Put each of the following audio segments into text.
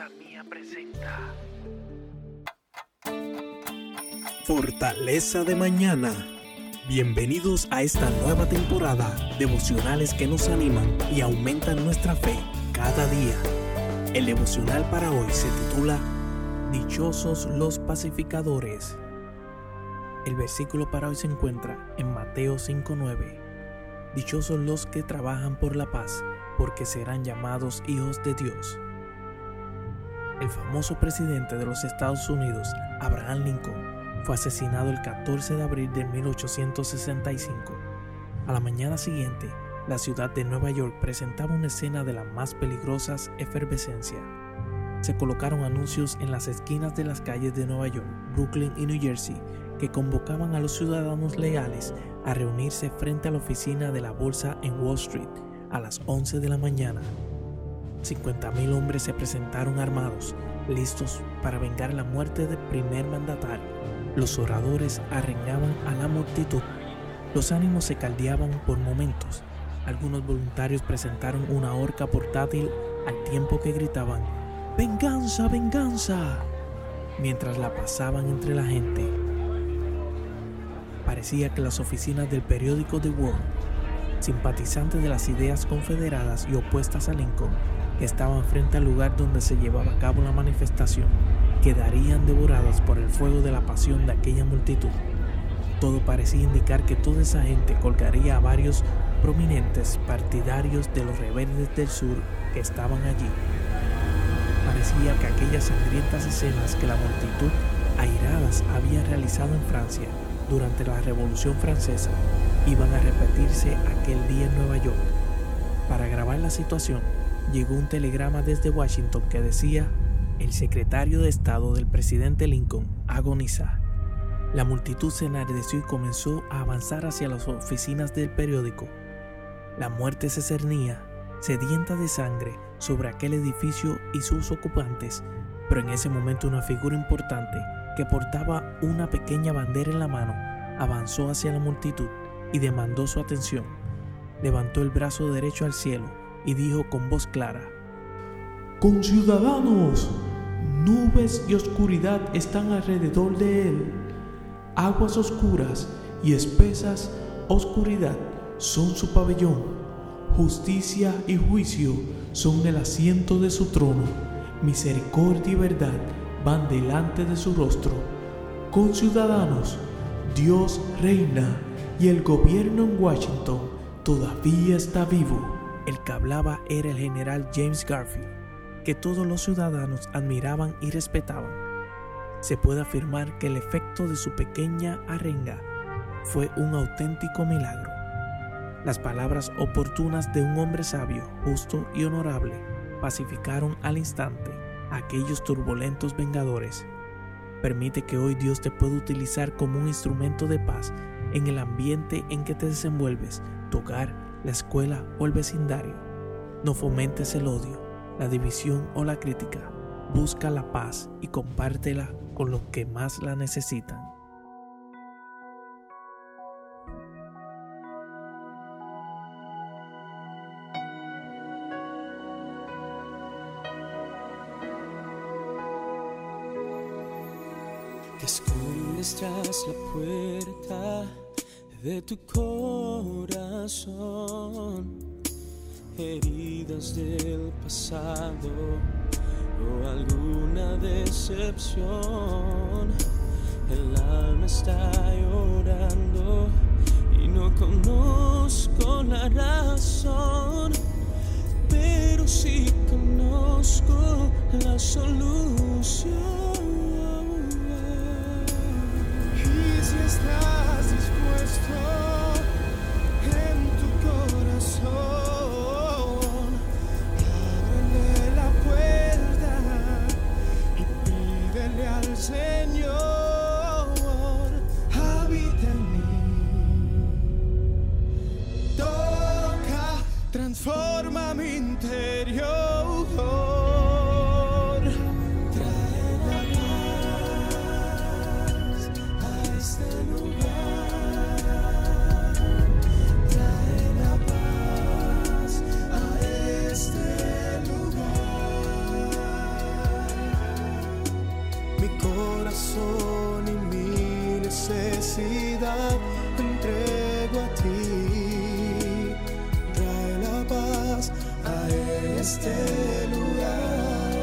Fortaleza Mía presenta Fortaleza de Mañana. Bienvenidos a esta nueva temporada, devocionales que nos animan y aumentan nuestra fe cada día. El devocional para hoy se titula Dichosos los pacificadores. El versículo para hoy se encuentra en Mateo 5:9. Dichosos los que trabajan por la paz, porque serán llamados hijos de Dios. El famoso presidente de los Estados Unidos, Abraham Lincoln, fue asesinado el 14 de abril de 1865. A la mañana siguiente, la ciudad de Nueva York presentaba una escena de las más peligrosas efervescencia. Se colocaron anuncios en las esquinas de las calles de Nueva York, Brooklyn y New Jersey que convocaban a los ciudadanos leales a reunirse frente a la oficina de la bolsa en Wall Street a las 11 de la mañana. 50,000 hombres se presentaron armados, listos para vengar la muerte del primer mandatario. Los oradores arregaban a la multitud. Los ánimos se caldeaban por momentos. Algunos voluntarios presentaron una horca portátil al tiempo que gritaban ¡Venganza, venganza!, mientras la pasaban entre la gente. Parecía que las oficinas del periódico The World, simpatizantes de las ideas confederadas y opuestas a Lincoln, que estaban frente al lugar donde se llevaba a cabo la manifestación, quedarían devoradas por el fuego de la pasión de aquella multitud. Todo parecía indicar que toda esa gente colgaría a varios prominentes partidarios de los rebeldes del sur que estaban allí. Parecía que aquellas sangrientas escenas que la multitud airadas había realizado en Francia durante la Revolución Francesa iban a repetirse aquel día en Nueva York. Para agravar la situación, llegó un telegrama desde Washington que decía: el secretario de Estado del presidente Lincoln agoniza. La multitud se enardeció y comenzó a avanzar hacia las oficinas del periódico. La muerte se cernía, sedienta de sangre, sobre aquel edificio y sus ocupantes, pero en ese momento una figura importante que portaba una pequeña bandera en la mano avanzó hacia la multitud y demandó su atención. Levantó el brazo derecho al cielo y dijo con voz clara: ¡Conciudadanos! Nubes y oscuridad están alrededor de él. Aguas oscuras y espesas oscuridad son su pabellón. Justicia y juicio son el asiento de su trono. Misericordia y verdad van delante de su rostro. Conciudadanos, Dios reina y el gobierno en Washington todavía está vivo. El que hablaba era el general James Garfield, que todos los ciudadanos admiraban y respetaban. Se puede afirmar que el efecto de su pequeña arenga fue un auténtico milagro. Las palabras oportunas de un hombre sabio, justo y honorable pacificaron al instante a aquellos turbulentos vengadores. Permite que hoy Dios te pueda utilizar como un instrumento de paz en el ambiente en que te desenvuelves, tu hogar, la escuela o el vecindario. No fomentes el odio, la división o la crítica. Busca la paz y compártela con los que más la necesitan. Te escondes tras la puerta de tu corazón, heridas del pasado o alguna decepción. El alma está llorando y no conozco la razón, pero sí conozco la solución. Si estás dispuesto en tu corazón, ábrele la puerta y pídele al Señor, habita en mí, toca, transforma. este lugar.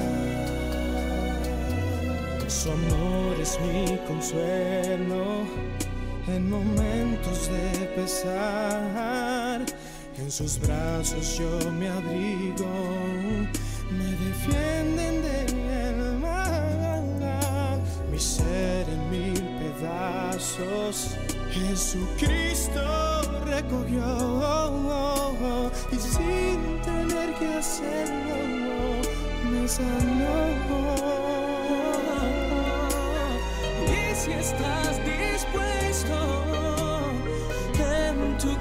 Su amor es mi consuelo en momentos de pesar. En sus brazos yo me abrigo, me defienden del mal. Mi ser en 1000 pedazos Jesucristo recogió, y sin tener que hacerlo me sanó. Y si estás dispuesto en tu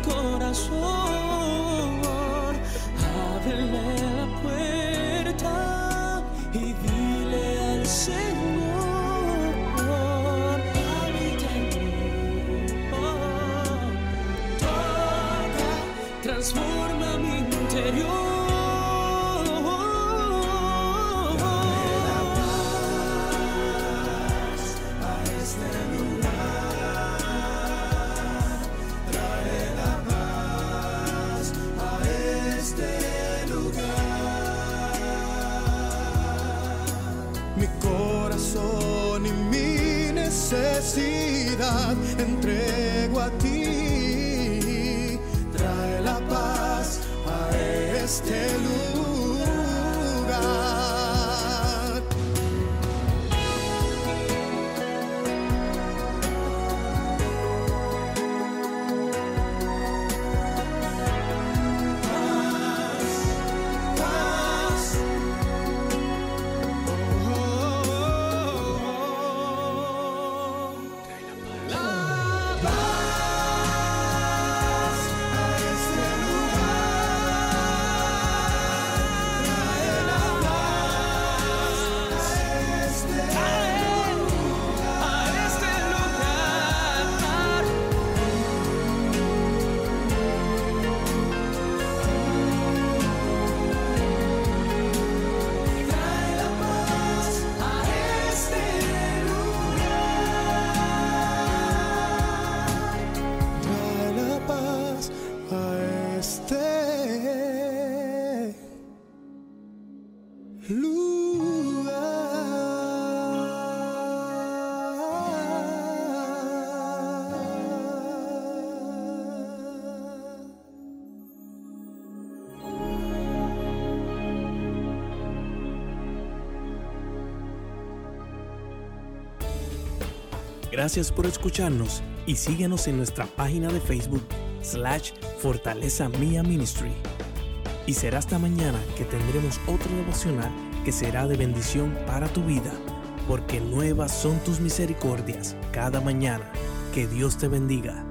corazón, ábrele la puerta y dile al Señor, habita en mí, toca, transforma mi interior. Mi corazón y mi necesidad entrego a ti. Trae la paz a este lugar. Paz, paz. Gracias por escucharnos y síguenos en nuestra página de Facebook /Fortaleza Mía Ministry. Y será hasta mañana que tendremos otro devocional que será de bendición para tu vida, porque nuevas son tus misericordias cada mañana. Que Dios te bendiga.